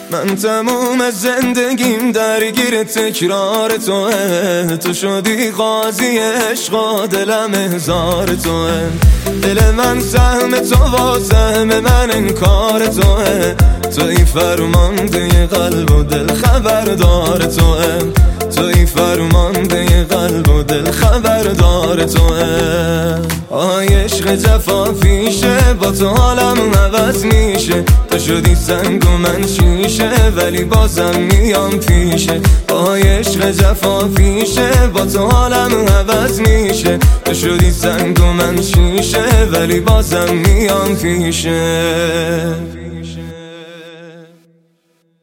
من تموم زندگیم درگیر تکرار توه. تو شدی قاضی عشق و دلم هزار توه. دل من سهم تو و سهم من انکار توه. توی فرمانده قلب و دل خبردار توه. توی فرمانده قلب و دل خبردار توه. عشق جفا پیشه با تو حالم عوض میشه. تو شدی سنگ و من شیشه ولی بازم میام پیشه. عشق جفا پیشه با تو حالم عوض میشه. تو شدی سنگ و من شیشه ولی بازم میام پیشه.